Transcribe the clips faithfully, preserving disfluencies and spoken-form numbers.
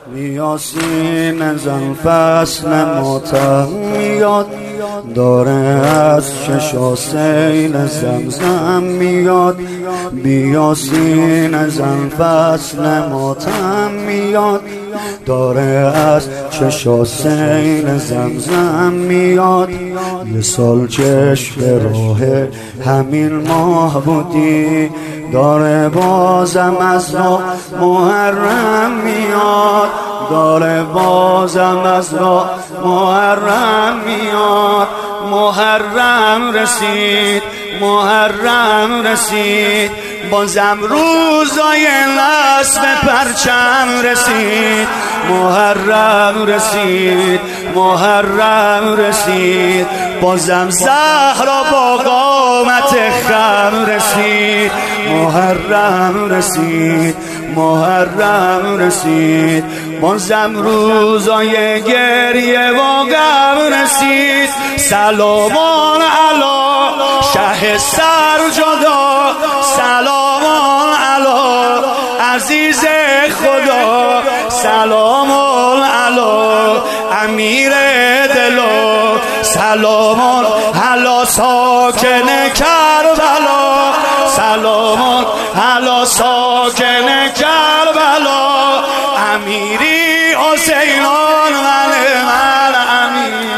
یاسین زن فصل ماتم میاد، داره از چشا سیل زمزم میاد. بیاسین زن فصل ماتم میاد، داره از چشا سیل زمزم میاد. یه سال چشم به راه همین ماه بودی، داره بازم از راه محرم میاد، داره بازم از راه محرم میاد. محرم رسید، محرم رسید، بازم روزای نصب پرچم رسید. محرم رسید، محرم رسید، بازم زهرا با قامت خم رسید. محرم رسید، محرم رسید، بازم روزای گریه و غم رسید. سلامان علی شه سرجدا، سلامان علی عزیز خدا، سلامان علی امیر دلا، سلامان علی ساکن کربلا، سلامان علی ساکن کربلا. امیری حسینان من من امیر،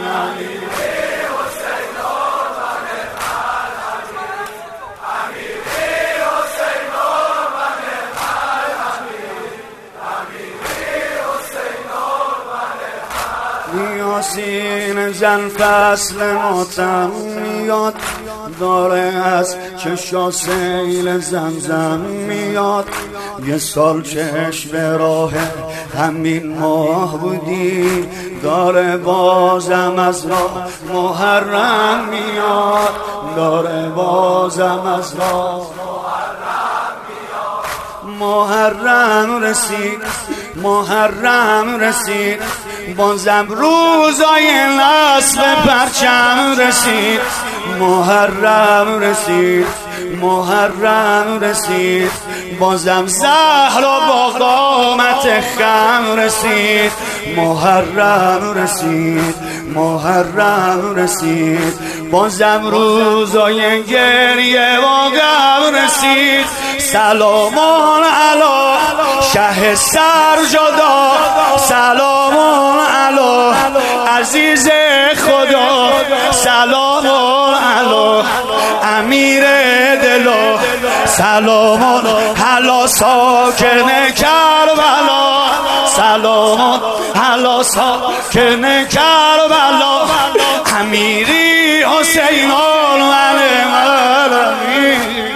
یاسین زن فصل ماتم میاد، داره از چشا سیل زمزم میاد. یه سال چشم به راه همین ماه بودی، داره بازم از راه محرم میاد، داره بازم از راه محرم رسید. محرم رسید، بازم روزای نصب پرچم رسید. محرم رسید، محرم رسید، بازم زهرا با قامت خم رسید. محرم رسید، محرم رسید، بازم روزای گریه و غم رسید. سلامان علی شه سرجدا، سلامان علی عزیز خدا، سلامان علی امیر دلا، سلامان علی ساکن کربلا، سلامان علی ساکن کربلا. امیری حسینان من من امیر،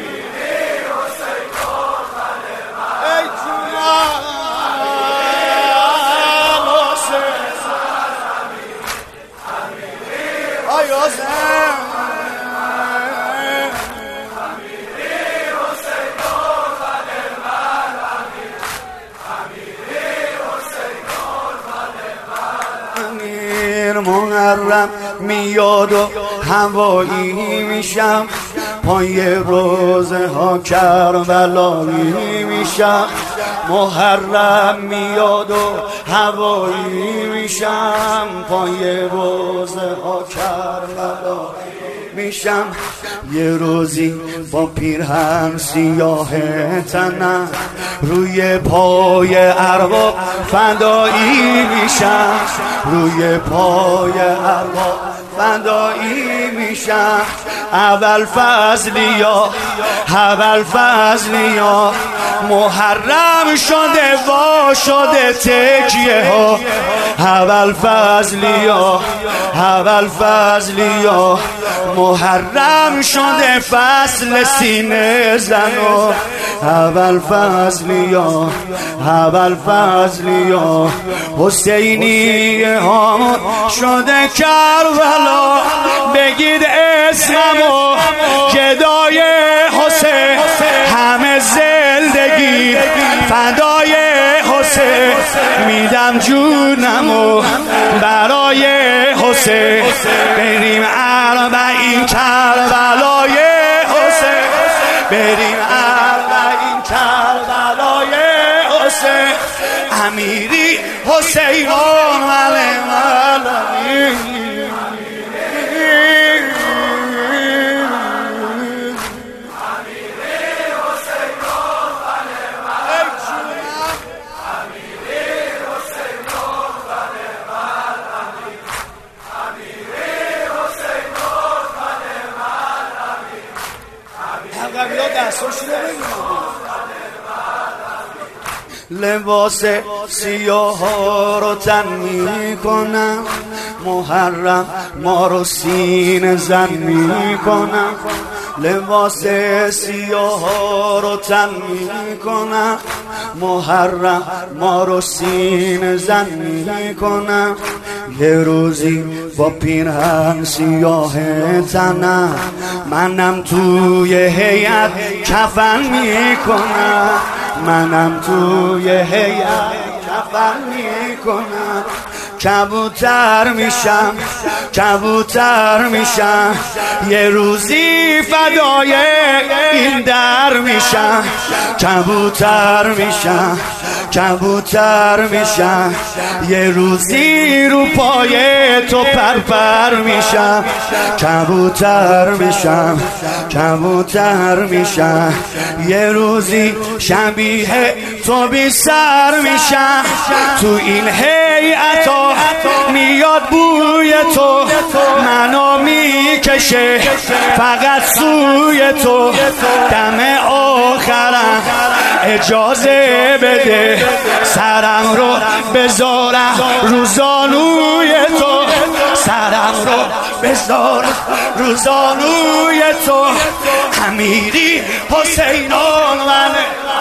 محرم میاد و هوایی میشم، پای روزه ها کربلایی میشم. محرم میاد و هوایی میشم، پای روزه ها کربلایی میشم. یه روزی با پیرهن سیاه تنم، روی پای ارباب فدایی میشم، روی پای ارباب فدایی میشم. اول فضلیا، اول فضلیا، محرم شده وا شده تکیه ها. اول فضلیا، اول فضلیا، محرم شده فصل سینه زنو. اول فضلیا، اول فضلیا، حسینی هامون شده کربلا. بگید اسممو گدای حسین، همه زندگی فدای حسین. میدم جونمو برای حسین، بریم اربعین کربلای حسین، بریم اربعین کربلای حسین. امیری حسینان ولی ملمی لباس سیاه ها رو تن می کنم، محرم ما رو سینه زن می کنم. لباس سیاه ها رو تن می کنم، محرم ما رو سینه زن می کنم. یه روزی با پیرهن سیاه تنم، منم توی هیئت کفن می کنم. منم توی هیئت کفن می کنم. کبوتر میشم کبوتر میشم، یه روزی فدای این در میشم. کبوتر میشم کبوتر میشم، یه روزی رو پای تو پرپر میشم. کبوتر میشم کبوتر میشم، یه روزی شبیه تو بی سر میشم. تو این هیئت میاد بوی تو، منو میکشه فقط سوی تو. دم آخرم اجازه بده، سرم رو بذارم رو زانوی تو. سرم رو بذارم رو زانوی تو. امیری حسینان منه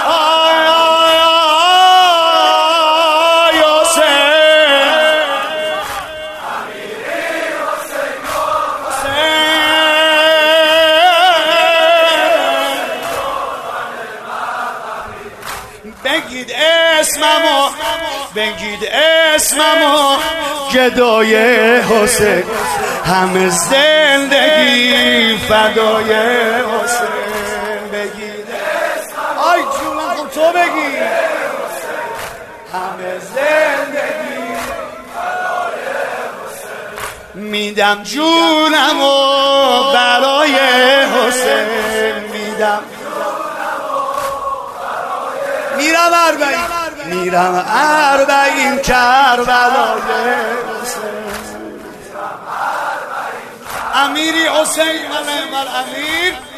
بگید اسممو بگید اسممو گدای حسین، همه زندگی فدای حسین. بگید اسممو آی جونم خب تو بگی، همه زندگی فدای حسین. میدم جونمو برای حسین، میدم میرم اربعین میرم اربعین کربلای حسین. امیری حسین من من امیر